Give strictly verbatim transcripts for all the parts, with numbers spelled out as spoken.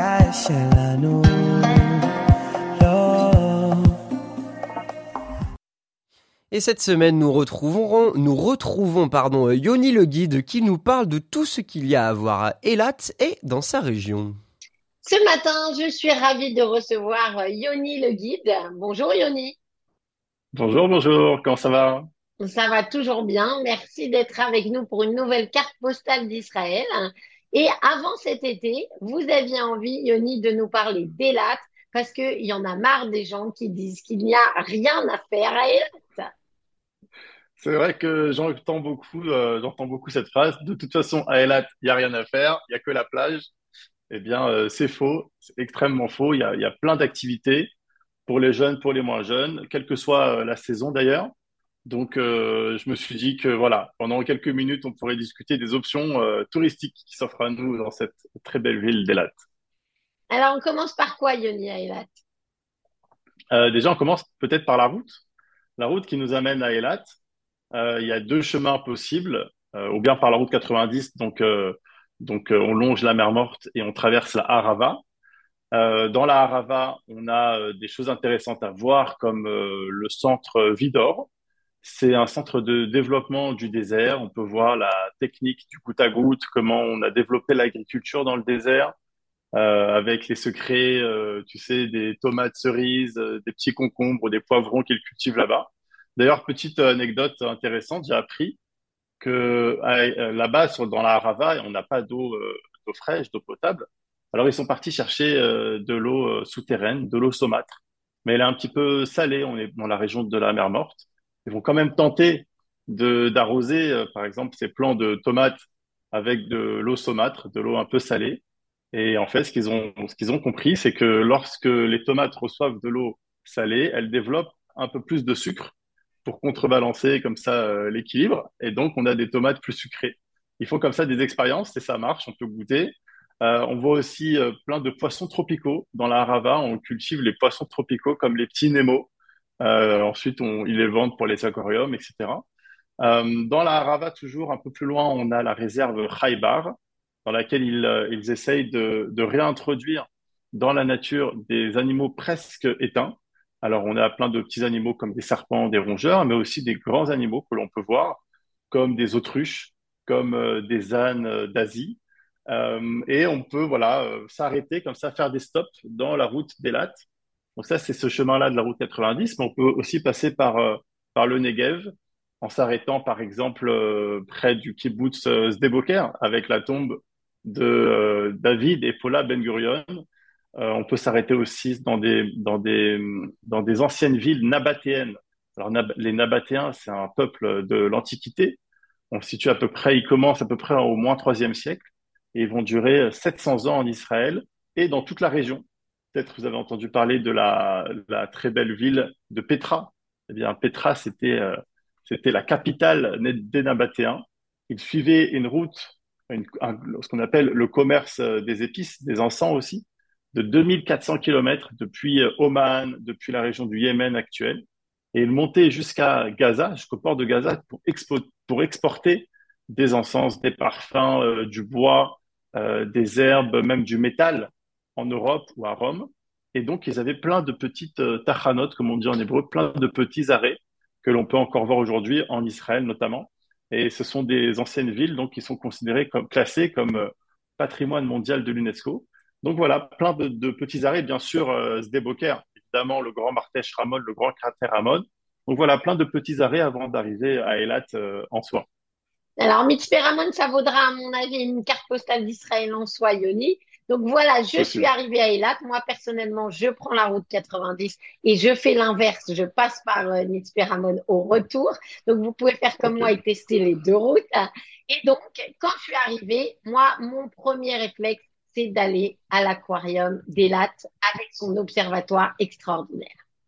sky שלנו. Et cette semaine, nous retrouvons, nous retrouvons pardon, Yoni le guide qui nous parle de tout ce qu'il y a à voir à Eilat et dans sa région. Ce matin, je suis ravie de recevoir Yoni le guide. Bonjour Yoni. Bonjour, bonjour, comment ça va? Ça va toujours bien. Merci d'être avec nous pour une nouvelle carte postale d'Israël. Et avant cet été, vous aviez envie, Yoni, de nous parler d'Eilat parce qu'il y en a marre des gens qui disent qu'il n'y a rien à faire à Eilat. C'est vrai que j'entends beaucoup, euh, j'entends beaucoup cette phrase. De toute façon, à Eilat, il n'y a rien à faire, il n'y a que la plage. Eh bien, euh, c'est faux, c'est extrêmement faux. Il y a, il y a plein d'activités pour les jeunes, pour les moins jeunes, quelle que soit euh, la saison d'ailleurs. Donc, euh, je me suis dit que voilà, pendant quelques minutes, on pourrait discuter des options euh, touristiques qui s'offrent à nous dans cette très belle ville d'Eilat. Alors, on commence par quoi, Yoni, à Eilat? Euh, déjà, on commence peut-être par la route. La route qui nous amène à Eilat. Euh, il y a deux chemins possibles, euh, ou bien par la route quatre-vingt-dix, donc, euh, donc euh, on longe la mer Morte et on traverse la Harava. Euh, dans la Harava, on a euh, des choses intéressantes à voir, comme euh, le centre Vidor. C'est un centre de développement du désert. On peut voir la technique du goutte à goutte, comment on a développé l'agriculture dans le désert, euh, avec les secrets, euh, tu sais, des tomates cerises, euh, des petits concombres, des poivrons qu'ils cultivent là-bas. D'ailleurs, petite anecdote intéressante, j'ai appris que euh, là-bas, sur, dans la Harava, on n'a pas d'eau euh, d'eau fraîche, d'eau potable. Alors, ils sont partis chercher euh, de l'eau euh, souterraine, de l'eau saumâtre. Mais elle est un petit peu salée, on est dans la région de la mer Morte. Ils vont quand même tenter de d'arroser, euh, par exemple, ces plants de tomates avec de l'eau saumâtre, de l'eau un peu salée. Et en fait, ce qu'ils ont, ce qu'ils ont compris, c'est que lorsque les tomates reçoivent de l'eau salée, elles développent un peu plus de sucre pour contrebalancer comme ça euh, l'équilibre. Et donc, on a des tomates plus sucrées. Ils font comme ça des expériences et ça marche, on peut goûter. Euh, on voit aussi euh, plein de poissons tropicaux. Dans la Harava, on cultive les poissons tropicaux comme les petits Nemo. Euh, ensuite, on, ils les vendent pour les aquariums, et cetera. Euh, dans la Harava, toujours un peu plus loin, on a la réserve Khaybar, dans laquelle ils, euh, ils essayent de, de réintroduire dans la nature des animaux presque éteints. Alors, on a plein de petits animaux comme des serpents, des rongeurs, mais aussi des grands animaux que l'on peut voir, comme des autruches, comme euh, des ânes euh, d'Asie. Euh, et on peut, voilà, euh, s'arrêter comme ça, faire des stops dans la route d'Eilat. Donc ça, c'est ce chemin-là de la route quatre-vingt-dix, mais on peut aussi passer par, euh, par le Negev, en s'arrêtant par exemple euh, près du kibbutz euh, Sde-Boker, avec la tombe de euh, David et Paula Ben Gurion. Euh, on peut s'arrêter aussi dans des, dans des, dans des anciennes villes nabatéennes. Alors Nab- les Nabatéens, c'est un peuple de l'Antiquité. On se situe à peu près, ils commencent à peu près au moins troisième siècle et ils vont durer sept cents ans en Israël et dans toute la région. Peut-être vous avez entendu parler de la, la très belle ville de Petra. Eh bien, Petra, c'était euh, c'était la capitale des Nabatéens. Ils suivaient une route, une- un- ce qu'on appelle le commerce euh, des épices, des encens aussi, de deux mille quatre cents kilomètres depuis euh, Oman, depuis la région du Yémen actuel. Et ils montaient jusqu'à Gaza, jusqu'au port de Gaza, pour, expo- pour exporter des encens, des parfums, euh, du bois, euh, des herbes, même du métal en Europe ou à Rome. Et donc, ils avaient plein de petites euh, tachanot, comme on dit en hébreu, plein de petits arrêts que l'on peut encore voir aujourd'hui en Israël notamment. Et ce sont des anciennes villes donc qui sont considérées comme classées comme euh, patrimoine mondial de l'UNESCO. Donc voilà, plein de, de petits arrêts, bien sûr, euh, Sde-Boker, évidemment le grand Martesh Ramon, le grand cratère Ramon. Donc voilà, plein de petits arrêts avant d'arriver à Eilat euh, en soi. Alors, Mitzpe Ramon, ça vaudra, à mon avis, une carte postale d'Israël en soi, Yoni. Donc voilà, je C'est suis sûr. arrivée à Eilat. Moi, personnellement, je prends la route quatre-vingt-dix et je fais l'inverse. Je passe par euh, Mitzpe Ramon au retour. Donc, vous pouvez faire comme Ok. moi et tester les deux routes. Et donc, quand je suis arrivée, moi, mon premier réflexe, c'est d'aller à l'aquarium d'Eilat avec son observatoire extraordinaire.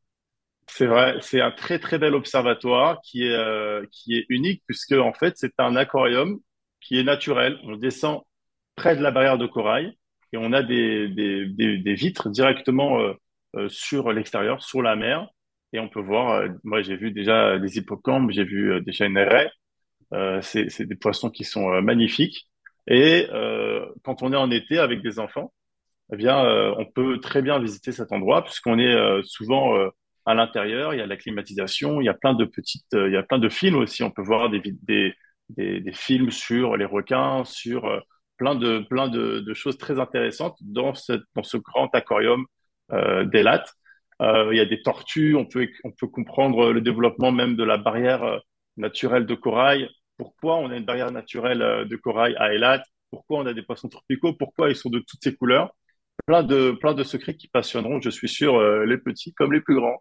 C'est vrai, c'est un très très bel observatoire qui est euh, qui est unique puisque en fait c'est un aquarium qui est naturel. On descend près de la barrière de corail et on a des des des, des vitres directement euh, euh, sur l'extérieur, sur la mer et on peut voir. Euh, moi j'ai vu déjà des hippocampes, j'ai vu euh, déjà une raie. Euh, c'est c'est des poissons qui sont euh, magnifiques et euh, quand on est en été avec des enfants eh bien, euh, on peut très bien visiter cet endroit puisqu'on est euh, souvent euh, à l'intérieur. Il y a de la climatisation, il y a plein de petites, euh, il y a plein de films aussi. On peut voir des, vid- des, des, des films sur les requins, sur euh, plein de, plein de, de choses très intéressantes dans ce, dans ce grand aquarium euh, d'Eilat. Euh, il y a des tortues, on peut, on peut comprendre le développement même de la barrière euh, naturelle de corail. Pourquoi on a une barrière naturelle euh, de corail à Eilat? Pourquoi on a des poissons tropicaux? Pourquoi ils sont de toutes ces couleurs? Plein de, plein de secrets qui passionneront, je suis sûr, euh, les petits comme les plus grands.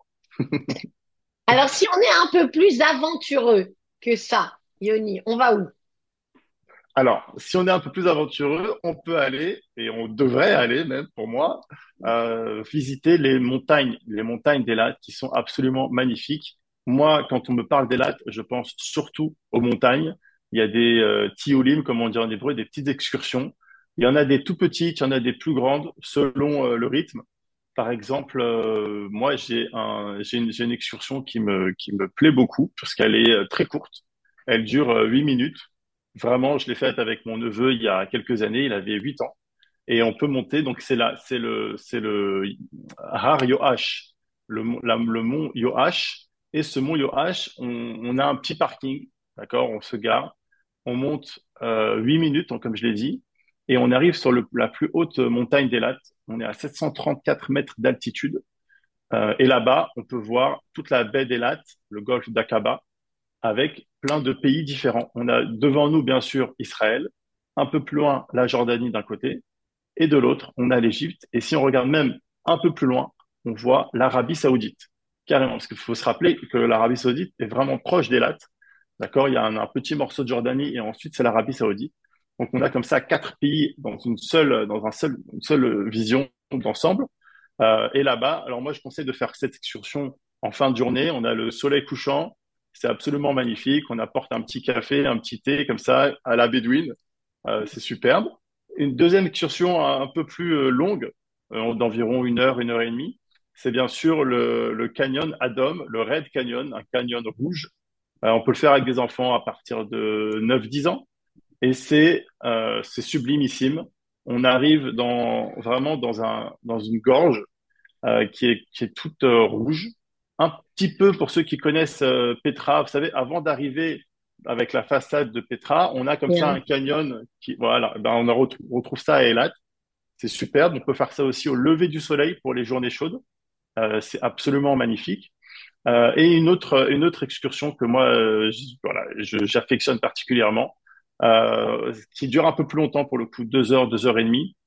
Alors, si on est un peu plus aventureux que ça, Yoni, on va où? Alors, si on est un peu plus aventureux, on peut aller, et on devrait aller même pour moi, euh, visiter les montagnes, les montagnes d'Eilat qui sont absolument magnifiques. Moi, quand on me parle d'Eilat, je pense surtout aux montagnes. Il y a des euh, tiolim, comme on dit en hébreu, des petites excursions. Il y en a des tout petites, il y en a des plus grandes, selon euh, le rythme. Par exemple, euh, moi, j'ai un, j'ai une, j'ai une excursion qui me, qui me plaît beaucoup, parce qu'elle est euh, très courte. Elle dure euh, huit minutes. Vraiment, je l'ai faite avec mon neveu il y a quelques années. Il avait huit ans. Et on peut monter. Donc, c'est là, c'est le, c'est le Har Yoash, le, mont- la- le mont Yoash. Et ce mont Yoash, on, on a un petit parking. D'accord? On se gare. On monte euh, huit minutes, donc, comme je l'ai dit. Et on arrive sur le, la plus haute montagne d'Eilat. On est à sept cent trente-quatre mètres d'altitude. Euh, et là-bas, on peut voir toute la baie d'Eilat, le golfe d'Aqaba, avec plein de pays différents. On a devant nous, bien sûr, Israël, un peu plus loin, la Jordanie d'un côté, et de l'autre, on a l'Égypte. Et si on regarde même un peu plus loin, on voit l'Arabie Saoudite, carrément. Parce qu'il faut se rappeler que l'Arabie Saoudite est vraiment proche d'Eilat. D'accord? Il y a un, un petit morceau de Jordanie et ensuite c'est l'Arabie Saoudite. Donc on a comme ça quatre pays dans une seule, dans un seul, une seule vision d'ensemble. Euh, et là-bas, alors moi je conseille de faire cette excursion en fin de journée. On a le soleil couchant, c'est absolument magnifique. On apporte un petit café, un petit thé comme ça à la bédouine. Euh, c'est superbe. Une deuxième excursion un peu plus euh, longue, euh, d'environ une heure, une heure et demie, c'est bien sûr le, le canyon Adom, le Red Canyon, un canyon rouge. Euh, on peut le faire avec des enfants à partir de neuf dix ans. Et c'est euh, c'est sublimissime. On arrive dans, vraiment dans, un, dans une gorge euh, qui est, qui est toute euh, rouge. Un petit peu pour ceux qui connaissent euh, Petra, vous savez, avant d'arriver avec la façade de Petra, on a comme ça Bien. un canyon qui, voilà, ben on en retrouve, retrouve ça à Eilat. C'est superbe. On peut faire ça aussi au lever du soleil pour les journées chaudes. Euh, c'est absolument magnifique. Euh, et une autre, une autre excursion que moi, euh, j- voilà, je- j'affectionne particulièrement, euh, qui dure un peu plus longtemps pour le coup, deux heures, deux heures et demie,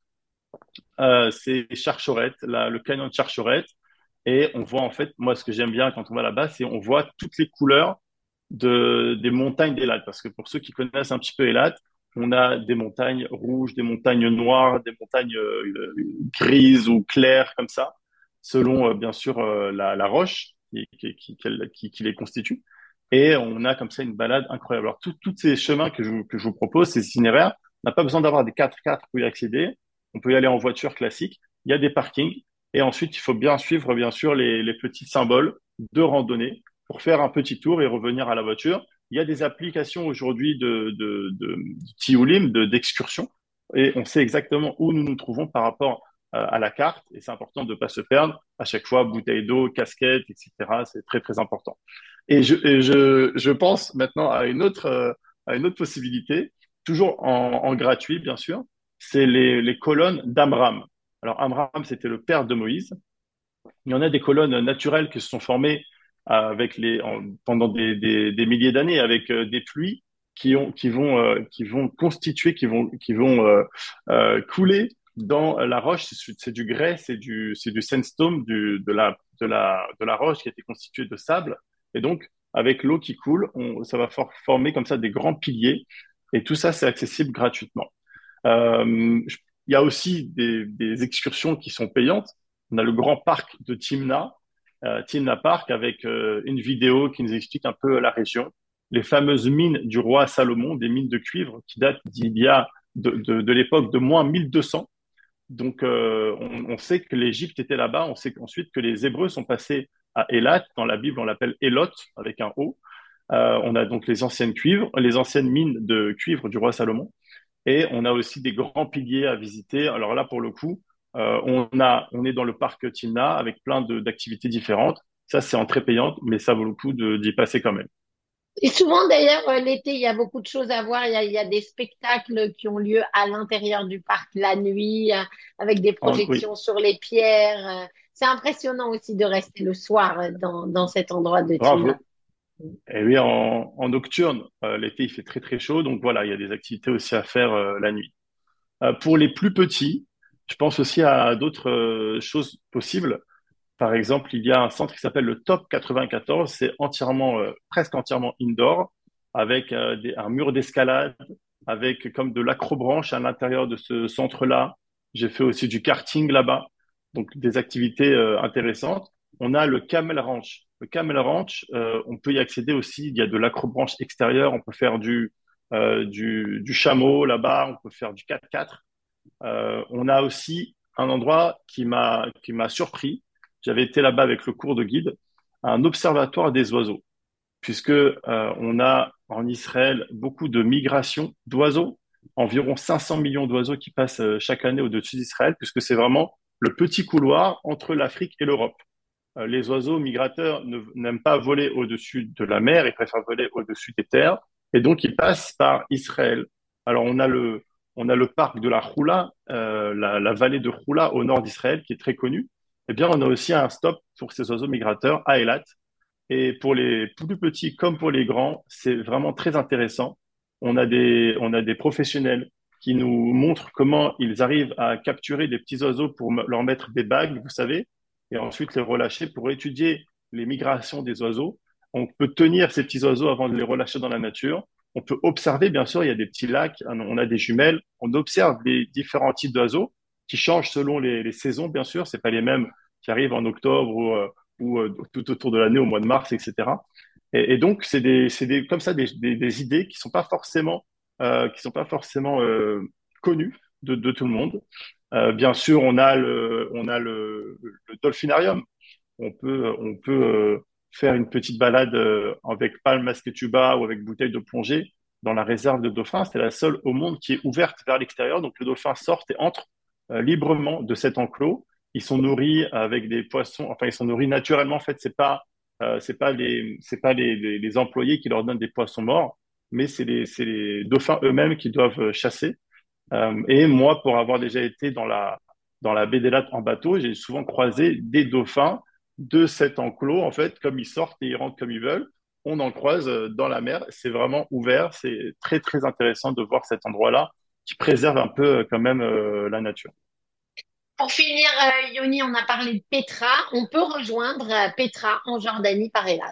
euh, c'est Charchoret, la- le canyon de Charchoret. Et on voit en fait, moi ce que j'aime bien quand on va là-bas, c'est on voit toutes les couleurs de, des montagnes d'Eilat. Parce que pour ceux qui connaissent un petit peu Eilat, on a des montagnes rouges, des montagnes noires, des montagnes euh, grises ou claires comme ça, selon euh, bien sûr euh, la, la roche qui, qui, qui, qu'elle- qui- qui les constitue. Et on a comme ça une balade incroyable. Alors tous tous ces chemins que je, vous- que je vous propose, ces itinéraires, on n'a pas besoin d'avoir des quatre quatre pour y accéder. On peut y aller en voiture classique. Il y a des parkings. Et ensuite, il faut bien suivre, bien sûr, les, les petits symboles de randonnée pour faire un petit tour et revenir à la voiture. Il y a des applications aujourd'hui de, de, de, de Tiolim, de, d'excursion, et on sait exactement où nous nous trouvons par rapport euh, à la carte. Et c'est important de ne pas se perdre. À chaque fois, bouteille d'eau, casquette, et cetera. C'est très, très important. Et je, et je, je pense maintenant à une autre, euh, à une autre possibilité, toujours en, en gratuit, bien sûr, c'est les, les colonnes d'Amram. Alors, Amram, c'était le père de Moïse. Il y en a des colonnes naturelles qui se sont formées euh, avec les, en- pendant des, des, des milliers d'années avec euh, des pluies qui, ont, qui, vont, euh, qui vont constituer, qui vont, qui vont euh, euh, couler dans la roche. C'est c'est du grès, c'est du, c'est du sandstone, du, de, la, de, la, de la roche qui a été constituée de sable. Et donc, avec l'eau qui coule, on, ça va for- former comme ça des grands piliers. Et tout ça, c'est accessible gratuitement. Euh, je- il y a aussi des, des excursions qui sont payantes. On a le grand parc de Timna, euh, Timna Park, avec euh, une vidéo qui nous explique un peu la région. Les fameuses mines du roi Salomon, des mines de cuivre qui datent d'il y a de, de, de l'époque de moins mille deux cents. Donc, euh, on, on sait que l'Égypte était là-bas. On sait ensuite que les Hébreux sont passés à Eilat. Dans la Bible, on l'appelle Elot avec un O. Euh, on a donc les anciennes cuivres, les anciennes mines de cuivre du roi Salomon. Et on a aussi des grands piliers à visiter. Alors là, pour le coup, Euh, on a, on est dans le parc Tilna avec plein de, d'activités différentes. Ça, c'est en très payante, mais ça vaut le coup de, d'y passer quand même. Et souvent, d'ailleurs, euh, l'été, il y a beaucoup de choses à voir. Il y a, il y a des spectacles qui ont lieu à l'intérieur du parc la nuit, euh, avec des En- oui, projections sur les pierres. euh. C'est impressionnant aussi de rester le soir euh, dans, dans cet endroit de Timna. bravo. Et oui, en, en nocturne, euh, l'été, il fait très très chaud, donc voilà, il y a des activités aussi à faire euh, la nuit. Euh, pour les plus petits, je pense aussi à d'autres euh, choses possibles. Par exemple, il y a un centre qui s'appelle le Top quatre-vingt-quatorze. C'est entièrement, euh, presque entièrement indoor, avec euh, des- un mur d'escalade, avec comme de l'acrobranche à l'intérieur de ce centre-là. J'ai fait aussi du karting là-bas, donc des activités euh, intéressantes. On a le Camel Ranch. Le Camel Ranch, euh, on peut y accéder aussi. Il y a de l'acrobranche extérieure. On peut faire du, euh, du, du chameau là-bas. On peut faire du quatre-quatre. Euh, on a aussi un endroit qui m'a qui m'a surpris. J'avais été là-bas avec le cours de guide, un observatoire des oiseaux, puisque euh, on a en Israël beaucoup de migrations d'oiseaux, environ cinq cents millions d'oiseaux qui passent euh, chaque année au-dessus d'Israël, puisque c'est vraiment le petit couloir entre l'Afrique et l'Europe. Euh, les oiseaux migrateurs ne- n'aiment pas voler au-dessus de la mer, ils préfèrent voler au-dessus des terres, et donc ils passent par Israël. Alors on a le, on a le parc de la Houla, euh, la, la vallée de Houla au nord d'Israël, qui est très connue. Eh bien, on a aussi un stop pour ces oiseaux migrateurs à Eilat. Et pour les plus petits comme pour les grands, c'est vraiment très intéressant. On a des, on a des professionnels qui nous montrent comment ils arrivent à capturer des petits oiseaux pour m- leur mettre des bagues, vous savez, et ensuite les relâcher pour étudier les migrations des oiseaux. On peut tenir ces petits oiseaux avant de les relâcher dans la nature. On peut observer, bien sûr, il y a des petits lacs, on a des jumelles. On observe les différents types d'oiseaux qui changent selon les, les saisons, bien sûr. C'est pas les mêmes qui arrivent en octobre ou, euh, ou euh, tout autour de l'année, au mois de mars, et cetera. Et, et donc, c'est des, c'est des, comme ça des, des, des idées qui sont pas forcément, euh, qui sont pas forcément euh, connues de, de tout le monde. Euh, bien sûr, on a le, on a le, le dolphinarium. On peut, on peut euh, faire une petite balade euh, avec palme, masque et tuba ou avec bouteille de plongée dans la réserve de dauphins. C'est la seule au monde qui est ouverte vers l'extérieur. Donc, le dauphin sort et entre euh, librement de cet enclos. Ils sont nourris avec des poissons. Enfin, ils sont nourris naturellement. En fait, c'est pas, euh, c'est pas les, c'est pas les, les, les employés qui leur donnent des poissons morts, mais c'est les, c'est les dauphins eux-mêmes qui doivent euh, chasser. Euh, et moi, pour avoir déjà été dans la, dans la baie des Lattes en bateau, j'ai souvent croisé des dauphins de cet enclos, en fait, comme ils sortent et ils rentrent comme ils veulent. On en croise euh, dans la mer. C'est vraiment ouvert. C'est très, très intéressant de voir cet endroit-là qui préserve un peu euh, quand même euh, la nature. Pour finir, euh, Yoni, on a parlé de Petra. On peut rejoindre euh, Petra en Jordanie par Eilat.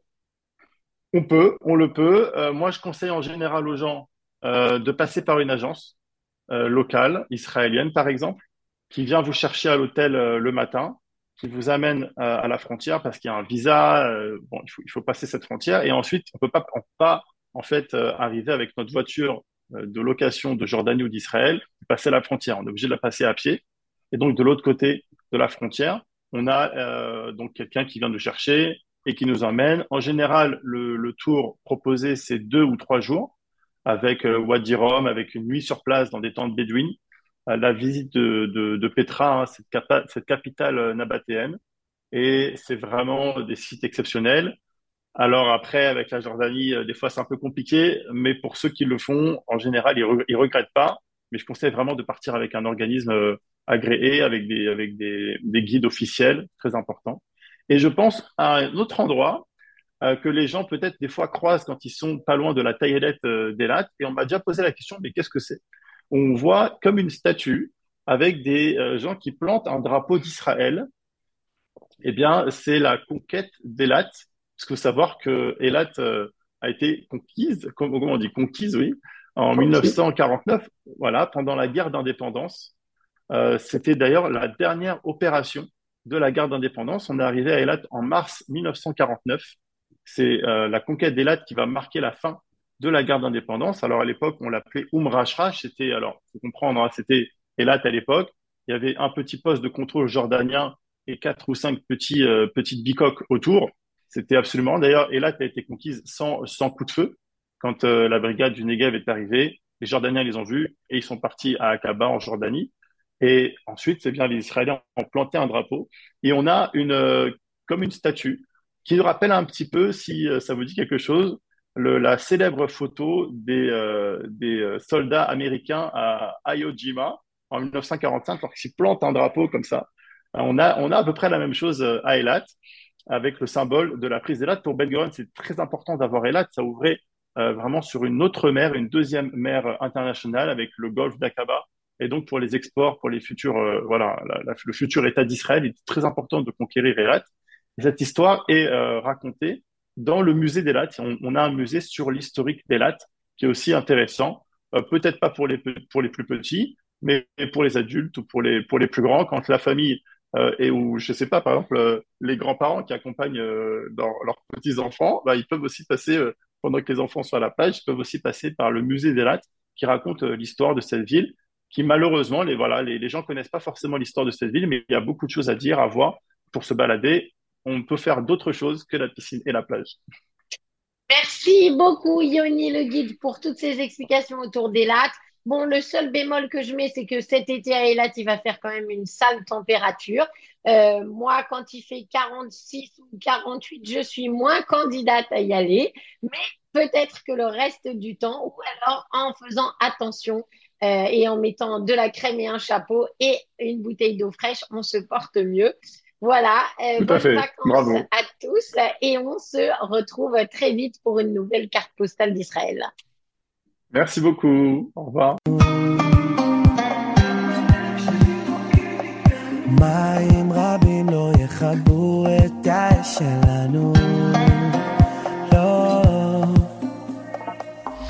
On peut, on le peut. Euh, moi, je conseille en général aux gens euh, de passer par une agence euh, locale, israélienne par exemple, qui vient vous chercher à l'hôtel euh, le matin, qui vous amène euh, à la frontière parce qu'il y a un visa. Euh, bon, il faut, il faut passer cette frontière et ensuite on peut pas, on peut pas en fait euh, arriver avec notre voiture euh, de location de Jordanie ou d'Israël, passer la frontière. On est obligé de la passer à pied. Et donc de l'autre côté de la frontière, on a euh, donc quelqu'un qui vient nous chercher et qui nous emmène. En général, le, le tour proposé c'est deux ou trois jours avec euh, Wadi Rum, avec une nuit sur place dans des tentes bédouines, euh, la visite de, de, de Petra, hein, cette, capa- cette capitale euh, nabatéenne. Et c'est vraiment des sites exceptionnels. Alors après, avec la Jordanie, euh, des fois c'est un peu compliqué, mais pour ceux qui le font, en général, ils, re- ils regrettent pas. Mais je conseille vraiment de partir avec un organisme euh, agréé, avec des, avec des, des guides officiels, très important. Et je pense à un autre endroit euh, que les gens peut-être des fois croisent quand ils sont pas loin de la taillelette euh, d'Elat. Et on m'a déjà posé la question, mais qu'est-ce que c'est? On voit comme une statue avec des euh, gens qui plantent un drapeau d'Israël. Eh bien, c'est la conquête d'Elat. Parce qu'il faut savoir que Elat euh, a été conquise, comment on dit, conquise, oui, en Ok. mille neuf cent quarante-neuf, voilà, pendant la guerre d'indépendance. Euh, c'était d'ailleurs la dernière opération de la guerre d'indépendance. On est arrivé à Eilat en mars mille neuf cent quarante-neuf. C'est euh, la conquête d'Eilat qui va marquer la fin de la guerre d'indépendance. Alors à l'époque, on l'appelait Oum Rashrash. C'était, alors, faut comprendre, hein, c'était Eilat à l'époque. Il y avait un petit poste de contrôle jordanien et quatre ou cinq petits, euh, petites bicoques autour. C'était absolument. D'ailleurs, Eilat a été conquise sans, sans coup de feu. Quand euh, la brigade du Negev est arrivée, les Jordaniens les ont vus et ils sont partis à Aqaba en Jordanie. Et ensuite, c'est bien les Israéliens ont planté un drapeau et on a une euh, comme une statue qui nous rappelle un petit peu, si euh, ça vous dit quelque chose, le- la célèbre photo des, euh, des euh, soldats américains à Iwo Jima en mille neuf cent quarante-cinq, lorsqu'ils plantent un drapeau comme ça. Euh, On a, on a à peu près la même chose euh, à Eilat, avec le symbole de la prise d'Eilat. Pour Ben Gurion, c'est très important d'avoir Eilat. Ça ouvrait euh, vraiment sur une autre mer, une deuxième mer internationale avec le golfe d'Aqaba. Et donc, pour les exports, pour les futurs, euh, voilà, la- la- le futur État d'Israël, il est très important de conquérir Eilat. Et cette histoire est euh, racontée dans le musée d'Eilat. On, on a un musée sur l'historique d'Eilat qui est aussi intéressant. Euh, peut-être pas pour les, pe- pour les plus petits, mais pour les adultes ou pour les, pour les plus grands, quand la famille euh, et où, je sais pas, par exemple, euh, les grands-parents qui accompagnent euh, leur- leurs petits-enfants, bah, ils peuvent aussi passer, euh, pendant que les enfants sont à la plage, ils peuvent aussi passer par le musée d'Eilat qui raconte euh, l'histoire de cette ville, qui malheureusement, les, voilà, les, les gens connaissent pas forcément l'histoire de cette ville, mais il y a beaucoup de choses à dire, à voir pour se balader. On peut faire d'autres choses que la piscine et la plage. Merci beaucoup, Yoni le guide, pour toutes ces explications autour des lattes. Bon, le seul bémol que je mets, c'est que cet été à Eilat, il va faire quand même une sale température. Euh, moi, quand il fait quarante-six ou quarante-huit, je suis moins candidate à y aller, mais peut-être que le reste du temps, ou alors en faisant attention euh, et en mettant de la crème et un chapeau et une bouteille d'eau fraîche, on se porte mieux. Voilà, euh, Tout à bonnes fait. vacances Bravo. à tous et on se retrouve très vite pour une nouvelle carte postale d'Israël. Merci beaucoup. Au revoir. מים רבים לא יכבו את האש שלנו